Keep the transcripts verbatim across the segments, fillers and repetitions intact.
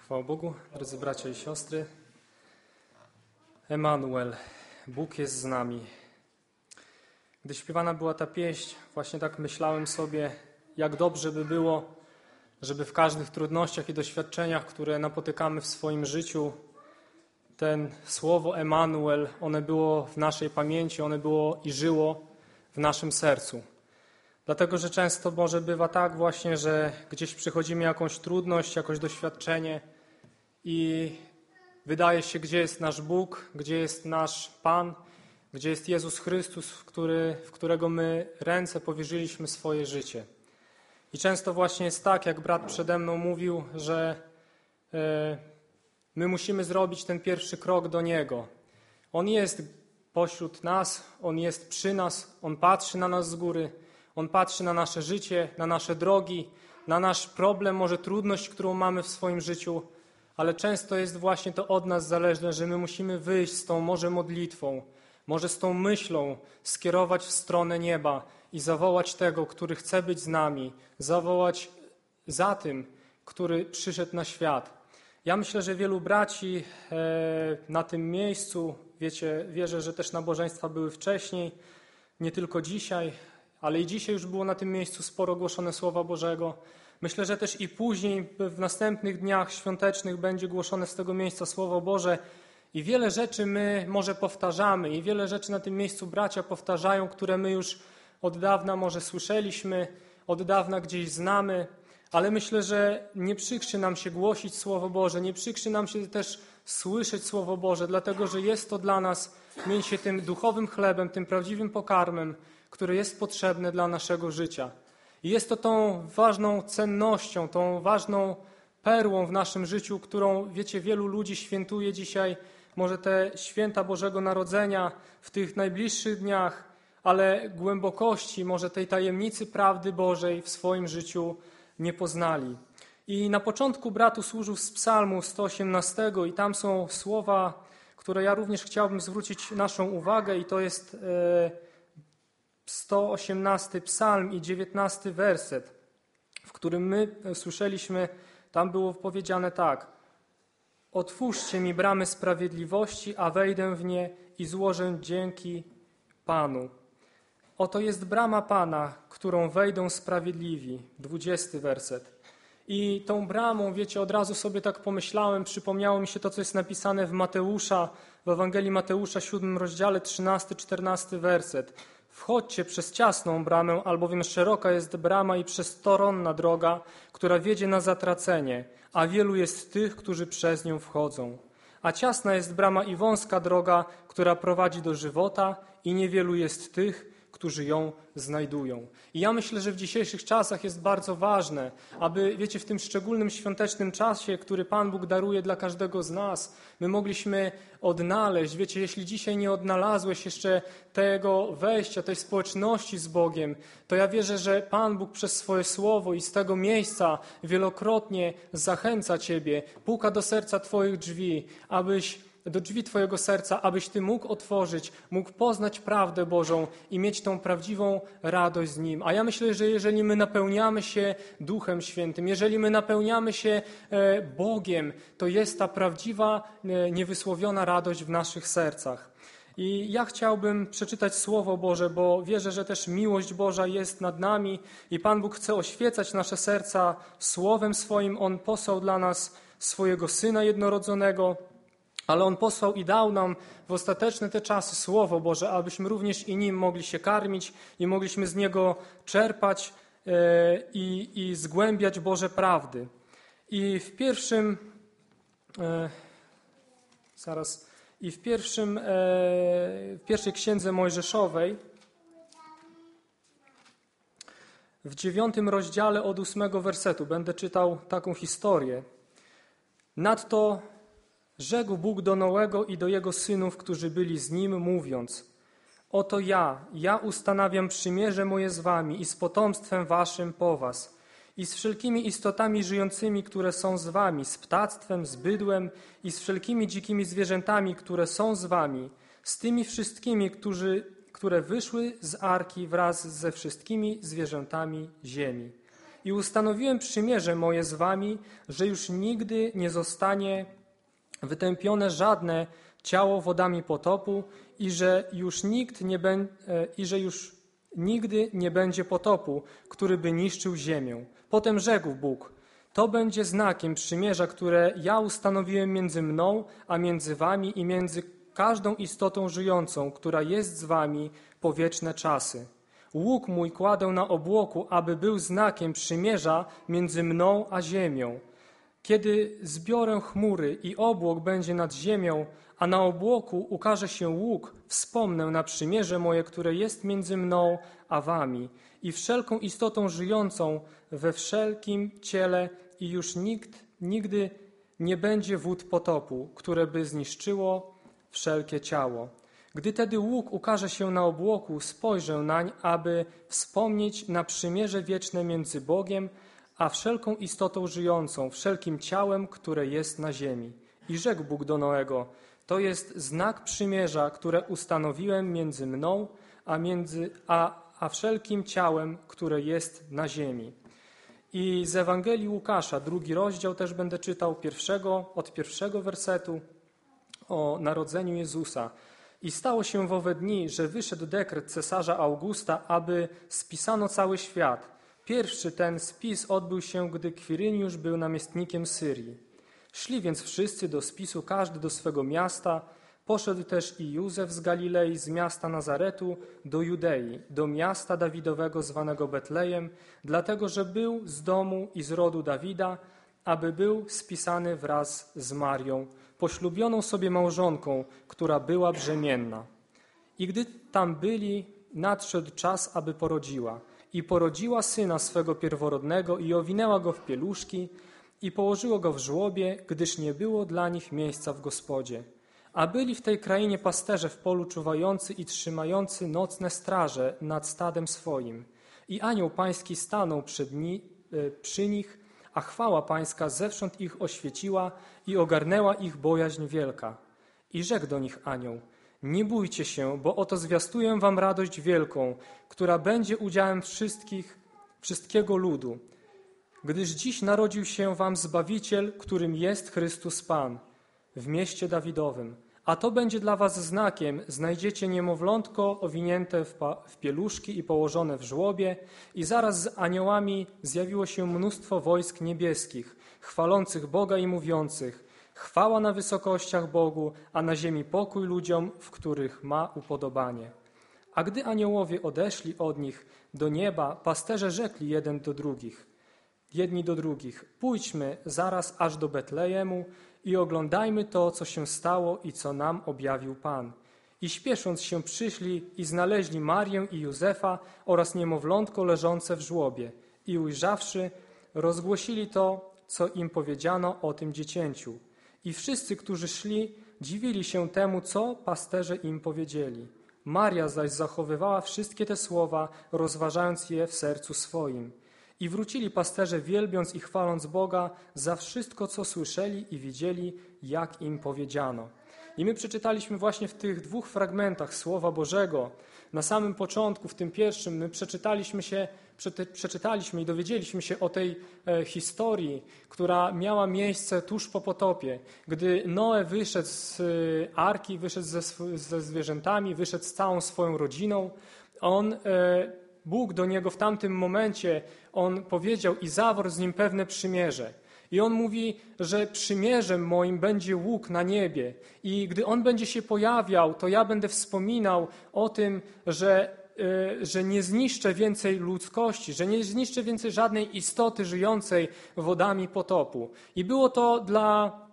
Chwała Bogu, drodzy bracia i siostry. Emanuel, Bóg jest z nami. Gdy śpiewana była ta pieśń, właśnie tak myślałem sobie, jak dobrze by było, żeby w każdych trudnościach i doświadczeniach, które napotykamy w swoim życiu, ten słowo Emanuel, one było w naszej pamięci, one było i żyło w naszym sercu. Dlatego, że często może bywa tak właśnie, że gdzieś przychodzimy jakąś trudność, jakieś doświadczenie i wydaje się, gdzie jest nasz Bóg, gdzie jest nasz Pan, gdzie jest Jezus Chrystus, w, który, w którego my ręce powierzyliśmy swoje życie. I często właśnie jest tak, jak brat przede mną mówił, że e, my musimy zrobić ten pierwszy krok do Niego. On jest pośród nas, On jest przy nas, On patrzy na nas z góry, On patrzy na nasze życie, na nasze drogi, na nasz problem, może trudność, którą mamy w swoim życiu, ale często jest właśnie to od nas zależne, że my musimy wyjść z tą może modlitwą, może z tą myślą skierować w stronę nieba i zawołać tego, który chce być z nami, zawołać za tym, który przyszedł na świat. Ja myślę, że wielu braci na tym miejscu, wiecie, wierzę, że też nabożeństwa były wcześniej, nie tylko dzisiaj, ale i dzisiaj już było na tym miejscu sporo głoszone Słowa Bożego. Myślę, że też i później, w następnych dniach świątecznych będzie głoszone z tego miejsca Słowo Boże i wiele rzeczy my może powtarzamy i wiele rzeczy na tym miejscu bracia powtarzają, które my już od dawna może słyszeliśmy, od dawna gdzieś znamy, ale myślę, że nie przykrzy nam się głosić Słowo Boże, nie przykrzy nam się też słyszeć Słowo Boże, dlatego że jest to dla nas mięcie tym duchowym chlebem, tym prawdziwym pokarmem, który jest potrzebny dla naszego życia. I jest to tą ważną cennością, tą ważną perłą w naszym życiu, którą, wiecie, wielu ludzi świętuje dzisiaj, może te święta Bożego Narodzenia w tych najbliższych dniach, ale głębokości, może tej tajemnicy prawdy Bożej w swoim życiu nie poznali. I na początku brat usłużył z psalmu sto osiemnastego i tam są słowa, które ja również chciałbym zwrócić naszą uwagę i to jest sto osiemnasty psalm i dziewiętnasty werset, w którym my słyszeliśmy, tam było powiedziane tak: otwórzcie mi bramy sprawiedliwości, a wejdę w nie i złożę dzięki Panu. Oto jest brama Pana, którą wejdą sprawiedliwi. dwudziesty werset. I tą bramą, wiecie, od razu sobie tak pomyślałem, przypomniało mi się to, co jest napisane w Mateusza, w Ewangelii Mateusza, siódmym rozdziale, trzynasty czternasty werset. Wchodźcie przez ciasną bramę, albowiem szeroka jest brama i przestronna droga, która wiedzie na zatracenie, a wielu jest tych, którzy przez nią wchodzą. A ciasna jest brama i wąska droga, która prowadzi do żywota i niewielu jest tych, którzy ją znajdują. I ja myślę, że w dzisiejszych czasach jest bardzo ważne, aby, wiecie, w tym szczególnym świątecznym czasie, który Pan Bóg daruje dla każdego z nas, my mogliśmy odnaleźć, wiecie, jeśli dzisiaj nie odnalazłeś jeszcze tego wejścia, tej społeczności z Bogiem, to ja wierzę, że Pan Bóg przez swoje słowo i z tego miejsca wielokrotnie zachęca Ciebie, puka do serca Twoich drzwi, abyś do drzwi Twojego serca, abyś Ty mógł otworzyć, mógł poznać prawdę Bożą i mieć tą prawdziwą radość z Nim. A ja myślę, że jeżeli my napełniamy się Duchem Świętym, jeżeli my napełniamy się Bogiem, to jest ta prawdziwa, niewysłowiona radość w naszych sercach. I ja chciałbym przeczytać Słowo Boże, bo wierzę, że też miłość Boża jest nad nami i Pan Bóg chce oświecać nasze serca Słowem Swoim. On posłał dla nas swojego Syna jednorodzonego, ale On posłał i dał nam w ostateczne te czasy Słowo Boże, abyśmy również i Nim mogli się karmić i mogliśmy z Niego czerpać i, i zgłębiać Boże prawdy. I w pierwszym, zaraz, i w pierwszym, w pierwszej Księdze Mojżeszowej, w dziewiątym rozdziale od ósmego wersetu będę czytał taką historię. Nadto rzekł Bóg do Noego i do jego synów, którzy byli z nim, mówiąc: oto ja, ja ustanawiam przymierze moje z wami i z potomstwem waszym po was i z wszelkimi istotami żyjącymi, które są z wami, z ptactwem, z bydłem i z wszelkimi dzikimi zwierzętami, które są z wami, z tymi wszystkimi, którzy, które wyszły z arki wraz ze wszystkimi zwierzętami ziemi. i ustanowiłem przymierze moje z wami, że już nigdy nie zostanie wytępione żadne ciało wodami potopu i że już nikt nie bę- i że już nigdy nie będzie potopu, który by niszczył ziemię. Potem rzekł Bóg: to będzie znakiem przymierza, które ja ustanowiłem między mną, a między wami i między każdą istotą żyjącą, która jest z wami po wieczne czasy. Łuk mój kładę na obłoku, aby był znakiem przymierza między mną a ziemią. Kiedy zbiorę chmury i obłok będzie nad ziemią, a na obłoku ukaże się łuk, wspomnę na przymierze moje, które jest między mną a wami i wszelką istotą żyjącą we wszelkim ciele i już nikt nigdy nie będzie wód potopu, które by zniszczyło wszelkie ciało. Gdy tedy łuk ukaże się na obłoku, spojrzę nań, aby wspomnieć na przymierze wieczne między Bogiem a wszelką istotą żyjącą, wszelkim ciałem, które jest na ziemi. I rzekł Bóg do Noego: to jest znak przymierza, które ustanowiłem między mną, a, między, a, a wszelkim ciałem, które jest na ziemi. I z Ewangelii Łukasza, drugi rozdział też będę czytał, pierwszego, od pierwszego wersetu o narodzeniu Jezusa. I stało się w owe dni, że wyszedł dekret cesarza Augusta, aby spisano cały świat. Pierwszy ten spis odbył się, gdy Kwiryniusz był namiestnikiem Syrii. Szli więc wszyscy do spisu, każdy do swego miasta. Poszedł też i Józef z Galilei, z miasta Nazaretu, do Judei, do miasta Dawidowego zwanego Betlejem, dlatego że był z domu i z rodu Dawida, aby był spisany wraz z Marią, poślubioną sobie małżonką, która była brzemienna. I gdy tam byli, nadszedł czas, aby porodziła. I porodziła syna swego pierworodnego i owinęła go w pieluszki i położyło go w żłobie, gdyż nie było dla nich miejsca w gospodzie. A byli w tej krainie pasterze w polu czuwający i trzymający nocne straże nad stadem swoim. I anioł pański stanął przed ni, przy nich, a chwała pańska zewsząd ich oświeciła i ogarnęła ich bojaźń wielka. I rzekł do nich anioł: nie bójcie się, bo oto zwiastuję wam radość wielką, która będzie udziałem wszystkich, wszystkiego ludu. Gdyż dziś narodził się wam Zbawiciel, którym jest Chrystus Pan, w mieście Dawidowym. A to będzie dla was znakiem: znajdziecie niemowlątko owinięte w, w pieluszki i położone w żłobie. I zaraz z aniołami zjawiło się mnóstwo wojsk niebieskich, chwalących Boga i mówiących: chwała na wysokościach Bogu, a na ziemi pokój ludziom, w których ma upodobanie. A gdy aniołowie odeszli od nich do nieba, pasterze rzekli jeden do drugich, jedni do drugich: pójdźmy zaraz aż do Betlejemu i oglądajmy to, co się stało i co nam objawił Pan. I śpiesząc się przyszli i znaleźli Marię i Józefa oraz niemowlątko leżące w żłobie. I ujrzawszy, rozgłosili to, co im powiedziano o tym dziecięciu. I wszyscy, którzy szli, dziwili się temu, co pasterze im powiedzieli. Maria zaś zachowywała wszystkie te słowa, rozważając je w sercu swoim. I wrócili pasterze, wielbiąc i chwaląc Boga za wszystko, co słyszeli i widzieli, jak im powiedziano. I my przeczytaliśmy właśnie w tych dwóch fragmentach Słowa Bożego. Na samym początku, w tym pierwszym, my przeczytaliśmy się, przeczytaliśmy i dowiedzieliśmy się o tej e, historii, która miała miejsce tuż po potopie. Gdy Noe wyszedł z e, arki, wyszedł ze, ze zwierzętami, wyszedł z całą swoją rodziną, on... E, Bóg do niego w tamtym momencie, on powiedział i zawarł z nim pewne przymierze. I on mówi, że przymierzem moim będzie łuk na niebie. I gdy on będzie się pojawiał, to ja będę wspominał o tym, że, yy, że nie zniszczę więcej ludzkości, że nie zniszczę więcej żadnej istoty żyjącej wodami potopu. I było to dla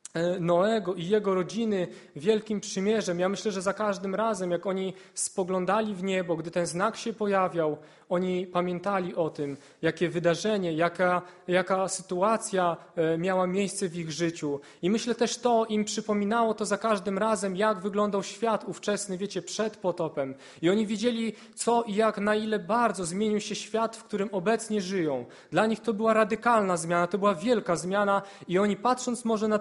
Noego i jego rodziny wielkim przymierzem. Ja myślę, że za każdym razem, jak oni spoglądali w niebo, gdy ten znak się pojawiał, oni pamiętali o tym, jakie wydarzenie, jaka, jaka sytuacja miała miejsce w ich życiu. I myślę też to im przypominało to za każdym razem, jak wyglądał świat ówczesny, wiecie, przed potopem. I oni widzieli, co i jak, na ile bardzo zmienił się świat, w którym obecnie żyją. Dla nich to była radykalna zmiana, to była wielka zmiana i oni patrząc może na ten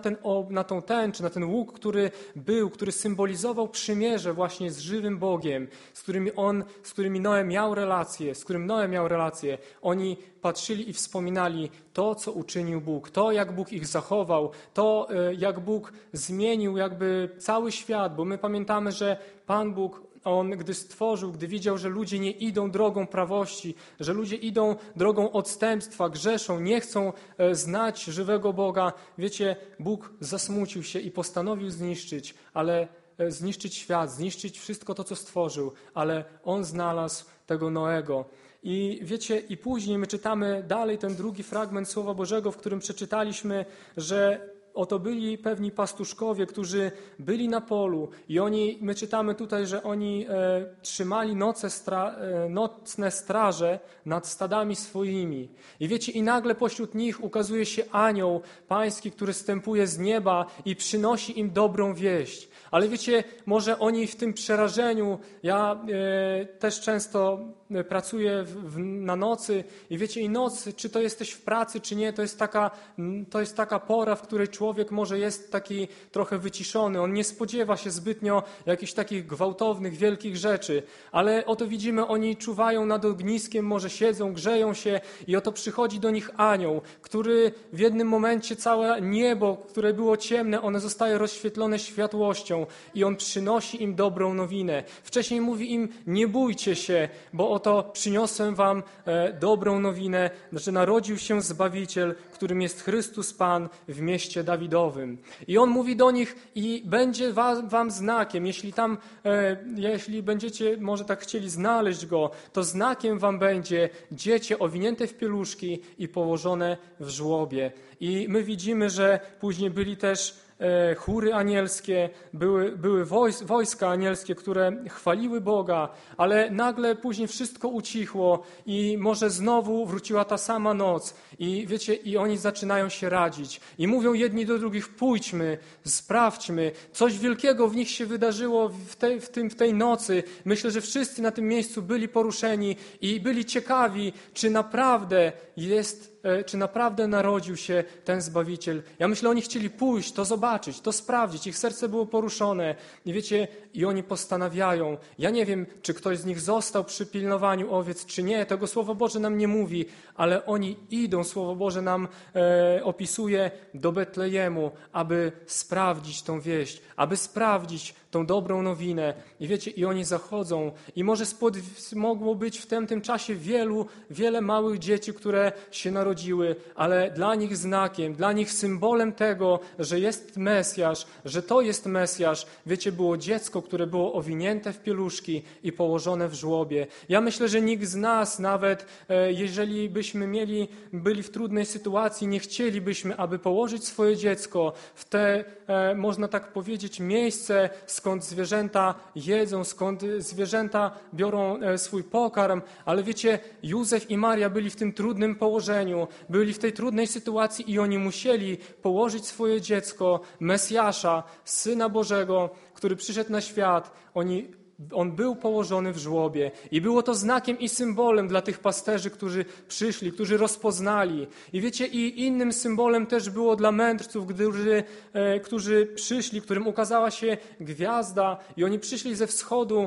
to, na tą tęczę, na ten łuk, który był, który symbolizował przymierze właśnie z żywym Bogiem, z którymi on, z którymi Noe miał relacje, z którym Noe miał relacje. Oni patrzyli i wspominali to, co uczynił Bóg, to, jak Bóg ich zachował, to, jak Bóg zmienił jakby cały świat, bo my pamiętamy, że Pan Bóg, On, gdy stworzył, gdy widział, że ludzie nie idą drogą prawości, że ludzie idą drogą odstępstwa, grzeszą, nie chcą znać żywego Boga, wiecie, Bóg zasmucił się i postanowił zniszczyć, ale zniszczyć świat, zniszczyć wszystko to, co stworzył, ale On znalazł tego Noego. I wiecie, i później my czytamy dalej ten drugi fragment Słowa Bożego, w którym przeczytaliśmy, że oto byli pewni pastuszkowie, którzy byli na polu i oni, my czytamy tutaj, że oni e, trzymali noce stra, e, nocne straże nad stadami swoimi. I wiecie, i nagle pośród nich ukazuje się anioł pański, który zstępuje z nieba i przynosi im dobrą wieść. Ale wiecie, może oni w tym przerażeniu, ja e, też często pracuję w, w, na nocy i wiecie, i noc, czy to jesteś w pracy, czy nie, to jest taka, to jest taka pora, w której człowiek może jest taki trochę wyciszony. On nie spodziewa się zbytnio jakichś takich gwałtownych, wielkich rzeczy. Ale oto widzimy, oni czuwają nad ogniskiem, może siedzą, grzeją się i oto przychodzi do nich anioł, który w jednym momencie całe niebo, które było ciemne, ono zostaje rozświetlone światłością i on przynosi im dobrą nowinę. Wcześniej mówi im, nie bójcie się, bo oto przyniosłem wam e, dobrą nowinę, że narodził się Zbawiciel, którym jest Chrystus Pan w mieście Dawidowym. I on mówi do nich i będzie wam, wam znakiem, jeśli tam, e, jeśli będziecie może tak chcieli znaleźć go, to znakiem wam będzie dziecię owinięte w pieluszki i położone w żłobie. I my widzimy, że później byli też chóry anielskie, były, były wojs, wojska anielskie, które chwaliły Boga, ale nagle później wszystko ucichło i może znowu wróciła ta sama noc i wiecie, i oni zaczynają się radzić i mówią jedni do drugich, pójdźmy, sprawdźmy, coś wielkiego w nich się wydarzyło w tej, w tym, w tej nocy. Myślę, że wszyscy na tym miejscu byli poruszeni i byli ciekawi, czy naprawdę jest czy naprawdę narodził się ten Zbawiciel. Ja myślę, oni chcieli pójść, to zobaczyć, to sprawdzić. Ich serce było poruszone. I wiecie, i oni postanawiają. Ja nie wiem, czy ktoś z nich został przy pilnowaniu owiec, czy nie. Tego Słowo Boże nam nie mówi, ale oni idą, Słowo Boże nam e, opisuje, do Betlejemu, aby sprawdzić tą wieść, aby sprawdzić tą dobrą nowinę. I wiecie, i oni zachodzą. I może spod, mogło być w tym, tym czasie wielu, wiele małych dzieci, które się narodziły, ale dla nich znakiem, dla nich symbolem tego, że jest Mesjasz, że to jest Mesjasz, wiecie, było dziecko, które było owinięte w pieluszki i położone w żłobie. Ja myślę, że nikt z nas nawet, jeżeli byśmy mieli, byli w trudnej sytuacji, nie chcielibyśmy, aby położyć swoje dziecko w te, można tak powiedzieć, miejsce, skąd zwierzęta jedzą, skąd zwierzęta biorą swój pokarm, ale wiecie, Józef i Maria byli w tym trudnym położeniu, byli w tej trudnej sytuacji i oni musieli położyć swoje dziecko, Mesjasza, Syna Bożego, który przyszedł na świat. Oni On był położony w żłobie i było to znakiem i symbolem dla tych pasterzy, którzy przyszli, którzy rozpoznali. I wiecie, i innym symbolem też było dla mędrców, którzy, e, którzy przyszli, którym ukazała się gwiazda i oni przyszli ze wschodu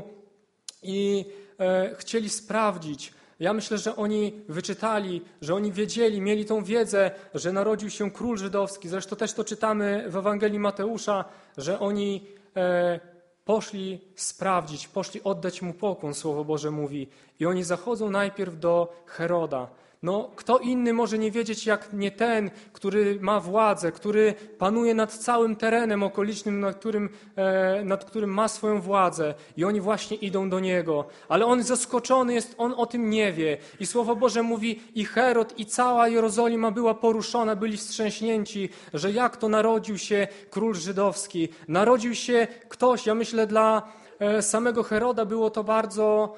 i e, chcieli sprawdzić. Ja myślę, że oni wyczytali, że oni wiedzieli, mieli tą wiedzę, że narodził się król żydowski. Zresztą też to czytamy w Ewangelii Mateusza, że oni e, poszli sprawdzić, poszli oddać mu pokłon, Słowo Boże mówi. I oni zachodzą najpierw do Heroda. No, kto inny może nie wiedzieć, jak nie ten, który ma władzę, który panuje nad całym terenem okolicznym, nad którym, e, nad którym ma swoją władzę. I oni właśnie idą do niego. Ale on zaskoczony jest, on o tym nie wie. I Słowo Boże mówi, i Herod, i cała Jerozolima była poruszona, byli wstrząśnięci, że jak to narodził się król żydowski. Narodził się ktoś, ja myślę, dla e, samego Heroda było to bardzo...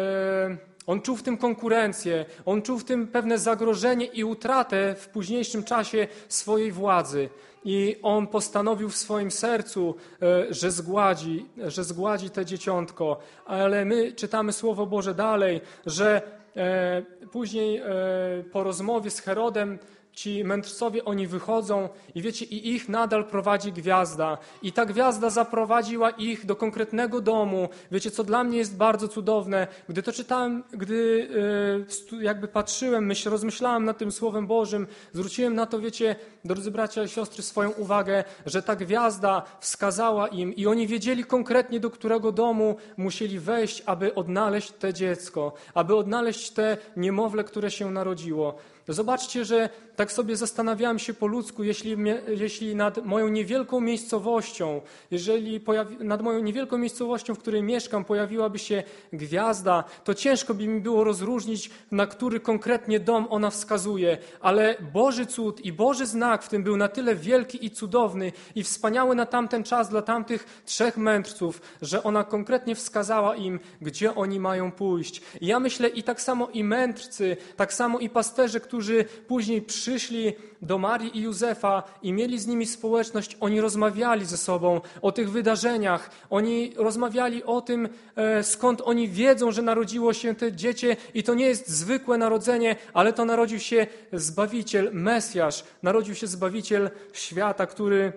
E, On czuł w tym konkurencję, on czuł w tym pewne zagrożenie i utratę w późniejszym czasie swojej władzy. I on postanowił w swoim sercu, że zgładzi, że zgładzi te dzieciątko. Ale my czytamy Słowo Boże dalej, że później po rozmowie z Herodem ci mędrcowie, oni wychodzą i wiecie, i ich nadal prowadzi gwiazda. I ta gwiazda zaprowadziła ich do konkretnego domu. Wiecie, co dla mnie jest bardzo cudowne. Gdy to czytałem, gdy yy, jakby patrzyłem, myśl, rozmyślałem nad tym Słowem Bożym, zwróciłem na to, wiecie, drodzy bracia i siostry, swoją uwagę, że ta gwiazda wskazała im i oni wiedzieli konkretnie, do którego domu musieli wejść, aby odnaleźć te dziecko, aby odnaleźć te niemowlę, które się narodziło. Zobaczcie, że tak sobie zastanawiałem się po ludzku, jeśli, jeśli nad moją niewielką miejscowością, jeżeli pojawi, nad moją niewielką miejscowością, w której mieszkam, pojawiłaby się gwiazda, to ciężko by mi było rozróżnić, na który konkretnie dom ona wskazuje. Ale Boży cud i Boży znak w tym był na tyle wielki i cudowny i wspaniały na tamten czas dla tamtych trzech mędrców, że ona konkretnie wskazała im, gdzie oni mają pójść. I ja myślę, i tak samo i mędrcy, tak samo i pasterze, którzy później przyszli do Marii i Józefa i mieli z nimi społeczność, oni rozmawiali ze sobą o tych wydarzeniach, oni rozmawiali o tym, skąd oni wiedzą, że narodziło się to dziecię i to nie jest zwykłe narodzenie, ale to narodził się Zbawiciel, Mesjasz, narodził się Zbawiciel świata, który,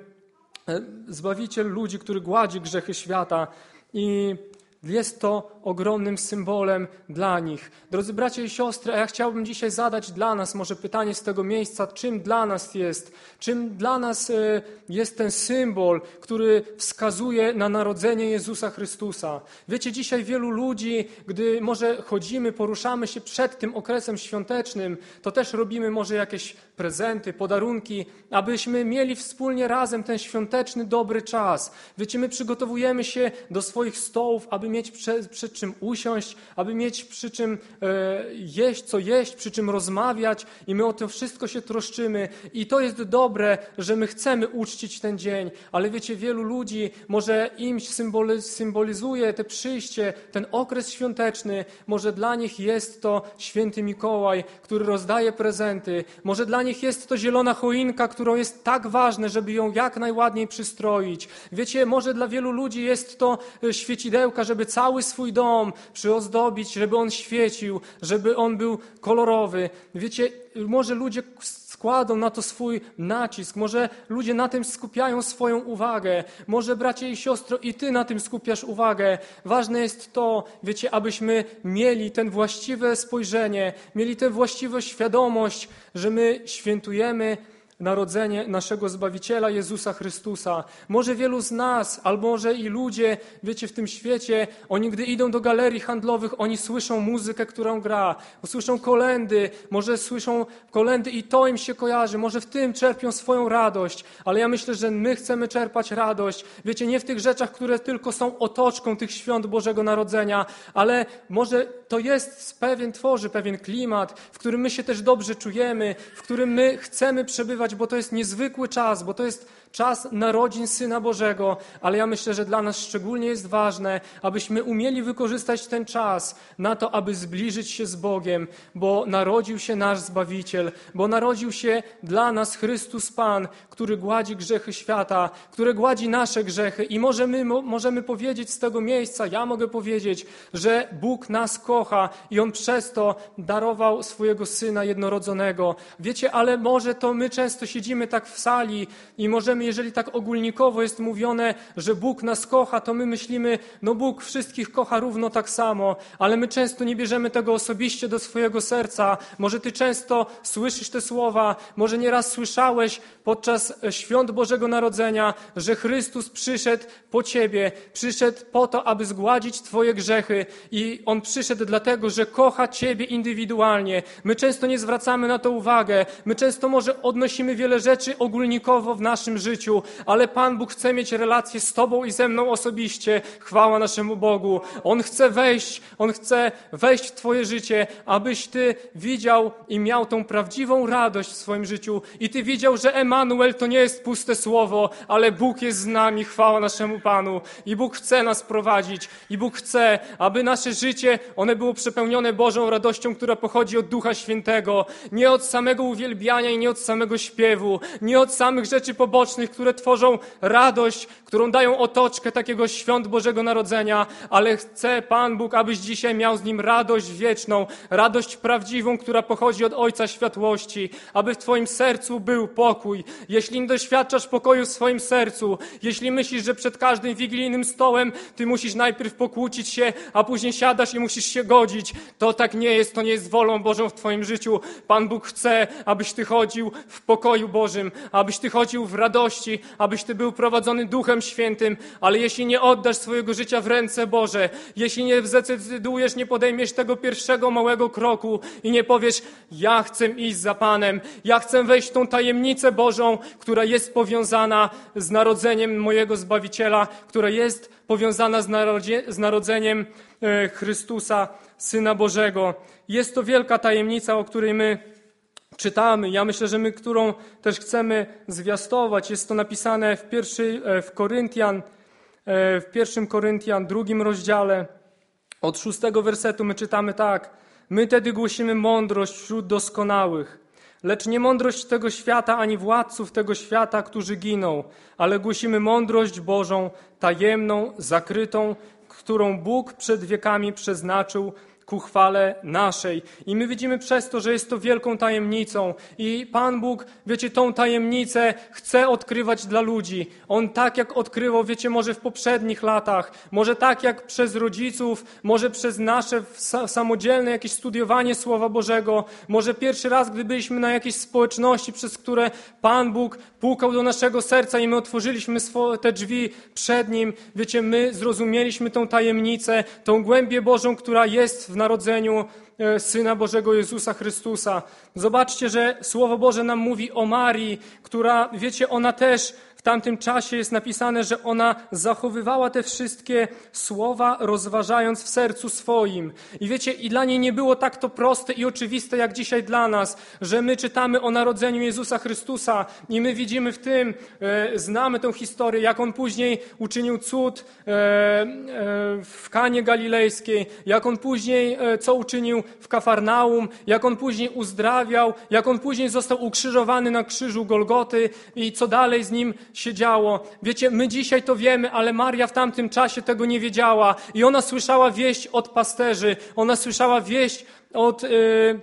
Zbawiciel ludzi, który gładzi grzechy świata i jest to ogromnym symbolem dla nich. Drodzy bracia i siostry, a ja chciałbym dzisiaj zadać dla nas może pytanie z tego miejsca, czym dla nas jest, czym dla nas jest ten symbol, który wskazuje na narodzenie Jezusa Chrystusa. Wiecie, dzisiaj wielu ludzi, gdy może chodzimy, poruszamy się przed tym okresem świątecznym, to też robimy może jakieś prezenty, podarunki, abyśmy mieli wspólnie razem ten świąteczny, dobry czas. Wiecie, my przygotowujemy się do swoich stołów, aby mieć przed, przed czym usiąść, aby mieć przy czym e, jeść, co jeść, przy czym rozmawiać i my o to wszystko się troszczymy i to jest dobre, że my chcemy uczcić ten dzień, ale wiecie, wielu ludzi może im symbolizuje te przyjście, ten okres świąteczny, może dla nich jest to święty Mikołaj, który rozdaje prezenty, może dla nich jest to zielona choinka, którą jest tak ważne, żeby ją jak najładniej przystroić. Wiecie, może dla wielu ludzi jest to świecidełka, żeby cały swój dom przyozdobić, żeby on świecił, żeby on był kolorowy. Wiecie, może ludzie składą na to swój nacisk, może ludzie na tym skupiają swoją uwagę, może bracie i siostro i ty na tym skupiasz uwagę. Ważne jest to, wiecie, abyśmy mieli ten właściwe spojrzenie, mieli tę właściwą świadomość, że my świętujemy narodzenie naszego Zbawiciela Jezusa Chrystusa. Może wielu z nas, albo może i ludzie, wiecie, w tym świecie, oni gdy idą do galerii handlowych, oni słyszą muzykę, którą gra, słyszą kolędy, może słyszą kolędy i to im się kojarzy, może w tym czerpią swoją radość, ale ja myślę, że my chcemy czerpać radość, wiecie, nie w tych rzeczach, które tylko są otoczką tych świąt Bożego Narodzenia, ale może to jest pewien, tworzy pewien klimat, w którym my się też dobrze czujemy, w którym my chcemy przebywać, bo to jest niezwykły czas, bo to jest czas narodzin Syna Bożego, ale ja myślę, że dla nas szczególnie jest ważne, abyśmy umieli wykorzystać ten czas na to, aby zbliżyć się z Bogiem, bo narodził się nasz Zbawiciel, bo narodził się dla nas Chrystus Pan, który gładzi grzechy świata, który gładzi nasze grzechy i możemy, możemy powiedzieć z tego miejsca, ja mogę powiedzieć, że Bóg nas kocha i On przez to darował swojego Syna jednorodzonego. Wiecie, ale może to my często siedzimy tak w sali i możemy, jeżeli tak ogólnikowo jest mówione, że Bóg nas kocha, to my myślimy, no Bóg wszystkich kocha równo tak samo, ale my często nie bierzemy tego osobiście do swojego serca. Może ty często słyszysz te słowa, może nieraz słyszałeś podczas świąt Bożego Narodzenia, że Chrystus przyszedł po ciebie, przyszedł po to, aby zgładzić twoje grzechy i On przyszedł dlatego, że kocha ciebie indywidualnie. My często nie zwracamy na to uwagę, my często może odnosimy wiele rzeczy ogólnikowo w naszym życiu, ale Pan Bóg chce mieć relację z tobą i ze mną osobiście. Chwała naszemu Bogu. On chce wejść, On chce wejść w twoje życie, abyś ty widział i miał tą prawdziwą radość w swoim życiu i ty widział, że Emanuel to nie jest puste słowo, ale Bóg jest z nami. Chwała naszemu Panu. I Bóg chce nas prowadzić i Bóg chce, aby nasze życie, one było przepełnione Bożą radością, która pochodzi od Ducha Świętego. Nie od samego uwielbiania i nie od samego śpiewu, nie od samych rzeczy pobocznych, wielkanocnych, które tworzą radość, którą dają otoczkę takiego świąt Bożego Narodzenia, ale chce Pan Bóg, abyś dzisiaj miał z Nim radość wieczną, radość prawdziwą, która pochodzi od Ojca Światłości, aby w Twoim sercu był pokój. Jeśli nie doświadczasz pokoju w swoim sercu, jeśli myślisz, że przed każdym wigilijnym stołem Ty musisz najpierw pokłócić się, a później siadasz i musisz się godzić, to tak nie jest, to nie jest wolą Bożą w Twoim życiu. Pan Bóg chce, abyś Ty chodził w pokoju Bożym, abyś Ty chodził w radości, abyś Ty był prowadzony Duchem Świętym, ale jeśli nie oddasz swojego życia w ręce Boże, jeśli nie zdecydujesz, nie podejmiesz tego pierwszego małego kroku i nie powiesz, ja chcę iść za Panem, ja chcę wejść w tą tajemnicę Bożą, która jest powiązana z narodzeniem mojego Zbawiciela, która jest powiązana z, narodzie, z narodzeniem e, Chrystusa, Syna Bożego. Jest to wielka tajemnica, o której my czytamy. Ja myślę, że my, którą też chcemy zwiastować. Jest to napisane w, pierwszej, w Koryntian, w pierwszym Koryntian, drugim rozdziale. Od szóstego wersetu my czytamy tak. My tedy głosimy mądrość wśród doskonałych, lecz nie mądrość tego świata, ani władców tego świata, którzy giną, ale głosimy mądrość Bożą, tajemną, zakrytą, którą Bóg przed wiekami przeznaczył ku chwale naszej. I my widzimy przez to, że jest to wielką tajemnicą. I Pan Bóg, wiecie, tą tajemnicę chce odkrywać dla ludzi. On tak jak odkrywał, wiecie, może w poprzednich latach, może tak jak przez rodziców, może przez nasze samodzielne jakieś studiowanie Słowa Bożego, może pierwszy raz, gdy byliśmy na jakiejś społeczności, przez które Pan Bóg pukał do naszego serca i my otworzyliśmy te drzwi przed Nim. Wiecie, my zrozumieliśmy tą tajemnicę, tą głębię Bożą, która jest w narodzeniu Syna Bożego Jezusa Chrystusa. Zobaczcie, że Słowo Boże nam mówi o Marii, która, wiecie, ona też w tamtym czasie jest napisane, że ona zachowywała te wszystkie słowa, rozważając w sercu swoim. I wiecie, i dla niej nie było tak to proste i oczywiste, jak dzisiaj dla nas, że my czytamy o narodzeniu Jezusa Chrystusa i my widzimy w tym, e, znamy tę historię, jak On później uczynił cud e, e, w Kanie Galilejskiej, jak On później, e, co uczynił w Kafarnaum, jak On później uzdrawiał, jak On później został ukrzyżowany na krzyżu Golgoty i co dalej z Nim się działo. Wiecie, my dzisiaj to wiemy, ale Maria w tamtym czasie tego nie wiedziała i ona słyszała wieść od pasterzy, ona słyszała wieść od... Yy,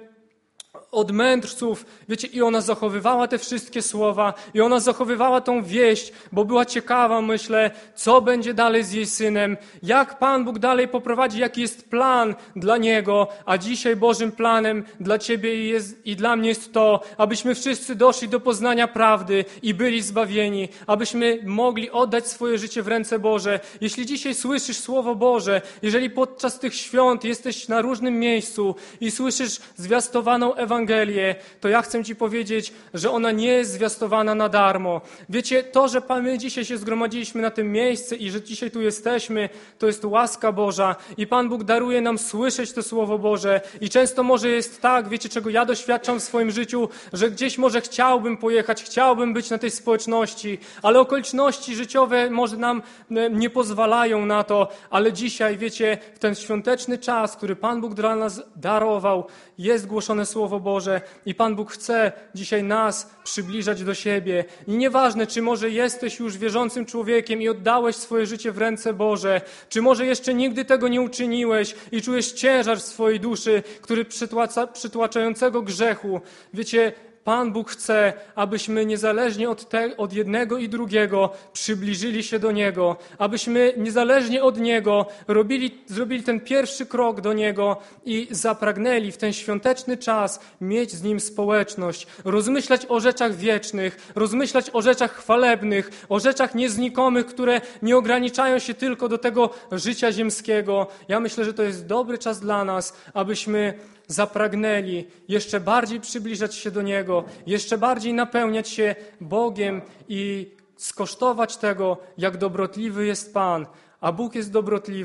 od mędrców, wiecie, i ona zachowywała te wszystkie słowa i ona zachowywała tą wieść, bo była ciekawa, myślę, co będzie dalej z jej synem, jak Pan Bóg dalej poprowadzi, jaki jest plan dla niego, a dzisiaj Bożym planem dla ciebie jest, i dla mnie jest to, abyśmy wszyscy doszli do poznania prawdy i byli zbawieni, abyśmy mogli oddać swoje życie w ręce Boże. Jeśli dzisiaj słyszysz Słowo Boże, jeżeli podczas tych świąt jesteś na różnym miejscu i słyszysz zwiastowaną Ewangelię, Ewangelię, to ja chcę Ci powiedzieć, że ona nie jest zwiastowana na darmo. Wiecie, to, że my dzisiaj się zgromadziliśmy na tym miejscu i że dzisiaj tu jesteśmy, to jest łaska Boża i Pan Bóg daruje nam słyszeć to Słowo Boże i często może jest tak, wiecie, czego ja doświadczam w swoim życiu, że gdzieś może chciałbym pojechać, chciałbym być na tej społeczności, ale okoliczności życiowe może nam nie pozwalają na to, ale dzisiaj, wiecie, w ten świąteczny czas, który Pan Bóg dla nas darował, jest głoszone Słowo Boże i Pan Bóg chce dzisiaj nas przybliżać do siebie. I nieważne, czy może jesteś już wierzącym człowiekiem i oddałeś swoje życie w ręce Boże, czy może jeszcze nigdy tego nie uczyniłeś i czujesz ciężar w swojej duszy, który przytłaca, przytłaczającego grzechu. Wiecie, Pan Bóg chce, abyśmy niezależnie od, te, od jednego i drugiego przybliżyli się do Niego, abyśmy niezależnie od Niego robili, zrobili ten pierwszy krok do Niego i zapragnęli w ten świąteczny czas mieć z Nim społeczność, rozmyślać o rzeczach wiecznych, rozmyślać o rzeczach chwalebnych, o rzeczach nieznikomych, które nie ograniczają się tylko do tego życia ziemskiego. Ja myślę, że to jest dobry czas dla nas, abyśmy zapragnęli jeszcze bardziej przybliżać się do Niego, jeszcze bardziej napełniać się Bogiem i skosztować tego, jak dobrotliwy jest Pan. A Bóg jest dobrotliwy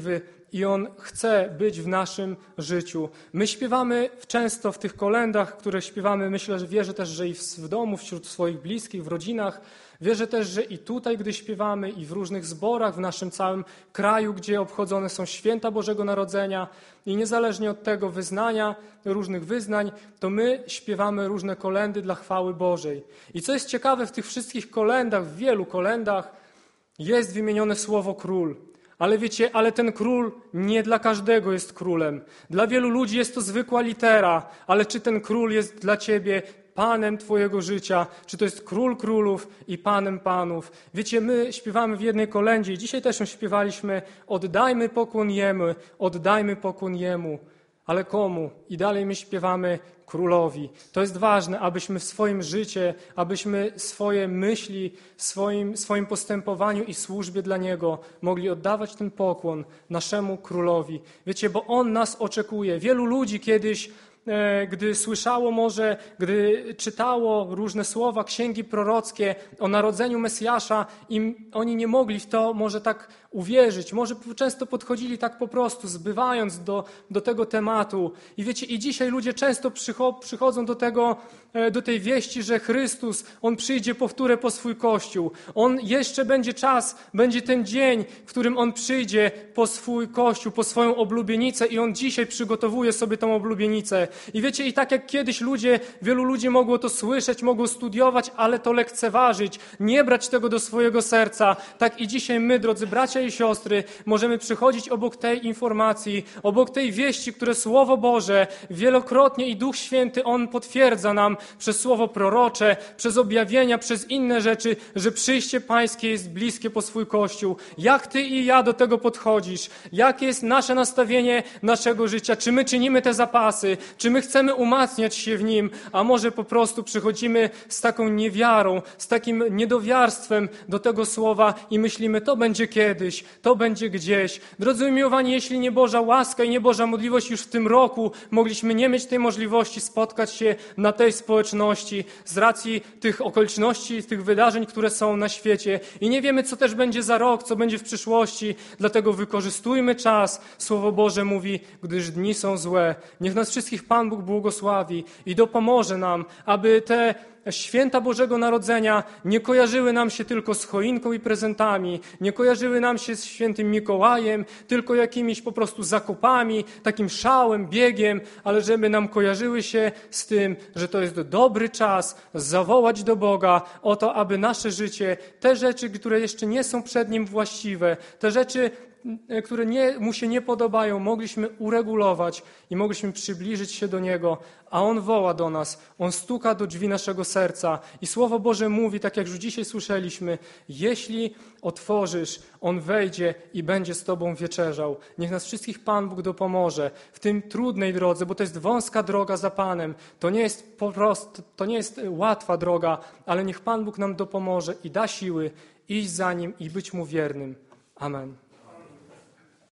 i On chce być w naszym życiu. My śpiewamy często w tych kolędach, które śpiewamy, myślę, że wierzę też, że i w domu, wśród swoich bliskich, w rodzinach. Wierzę też, że i tutaj, gdy śpiewamy, i w różnych zborach w naszym całym kraju, gdzie obchodzone są święta Bożego Narodzenia i niezależnie od tego wyznania, różnych wyznań, to my śpiewamy różne kolędy dla chwały Bożej. I co jest ciekawe, w tych wszystkich kolędach, w wielu kolędach jest wymienione słowo król. Ale wiecie, ale ten król nie dla każdego jest królem. Dla wielu ludzi jest to zwykła litera, ale czy ten król jest dla ciebie Panem twojego życia, czy to jest Król Królów i Panem Panów. Wiecie, my śpiewamy w jednej kolędzie i dzisiaj też ją śpiewaliśmy: oddajmy pokłon Jemu, oddajmy pokłon Jemu. Ale komu? I dalej my śpiewamy Królowi. To jest ważne, abyśmy w swoim życiu, abyśmy swoje myśli, swoim, swoim postępowaniu i służbie dla Niego mogli oddawać ten pokłon naszemu Królowi. Wiecie, bo On nas oczekuje. Wielu ludzi kiedyś, gdy słyszało może, gdy czytało różne słowa, księgi prorockie o narodzeniu Mesjasza, im oni nie mogli w to może tak uwierzyć. Może często podchodzili tak po prostu, zbywając do, do tego tematu. I wiecie, i dzisiaj ludzie często przychodzą do tego, do tej wieści, że Chrystus, On przyjdzie powtórę po swój Kościół. On jeszcze będzie czas, będzie ten dzień, w którym On przyjdzie po swój Kościół, po swoją oblubienicę i On dzisiaj przygotowuje sobie tą oblubienicę. I wiecie, i tak jak kiedyś ludzie, wielu ludzi mogło to słyszeć, mogło studiować, ale to lekceważyć, nie brać tego do swojego serca, tak i dzisiaj my, drodzy bracia i siostry, możemy przychodzić obok tej informacji, obok tej wieści, które Słowo Boże wielokrotnie i Duch Święty, On potwierdza nam przez Słowo prorocze, przez objawienia, przez inne rzeczy, że przyjście Pańskie jest bliskie po swój Kościół. Jak Ty i ja do tego podchodzisz? Jakie jest nasze nastawienie naszego życia? Czy my czynimy te zapasy? Czy my chcemy umacniać się w Nim? A może po prostu przychodzimy z taką niewiarą, z takim niedowiarstwem do tego Słowa i myślimy, to będzie kiedyś, to będzie gdzieś. Drodzy umiłowani, jeśli nie Boża łaska i nie Boża modliwość, już w tym roku mogliśmy nie mieć tej możliwości spotkać się na tej społeczności z racji tych okoliczności, tych wydarzeń, które są na świecie. I nie wiemy, co też będzie za rok, co będzie w przyszłości. Dlatego wykorzystujmy czas. Słowo Boże mówi, gdyż dni są złe. Niech nas wszystkich Pan Bóg błogosławi i dopomoże nam, aby te święta Bożego Narodzenia nie kojarzyły nam się tylko z choinką i prezentami, nie kojarzyły nam się z świętym Mikołajem, tylko jakimiś po prostu zakupami, takim szałem, biegiem, ale żeby nam kojarzyły się z tym, że to jest dobry czas zawołać do Boga o to, aby nasze życie, te rzeczy, które jeszcze nie są przed Nim właściwe, te rzeczy, które nie, Mu się nie podobają, mogliśmy uregulować i mogliśmy przybliżyć się do Niego, a On woła do nas, On stuka do drzwi naszego serca i Słowo Boże mówi, tak jak już dzisiaj słyszeliśmy, jeśli otworzysz, On wejdzie i będzie z Tobą wieczerzał. Niech nas wszystkich Pan Bóg dopomoże w tym trudnej drodze, bo to jest wąska droga za Panem, to nie jest po prostu, to nie jest łatwa droga, ale niech Pan Bóg nam dopomoże i da siły iść za Nim i być Mu wiernym. Amen.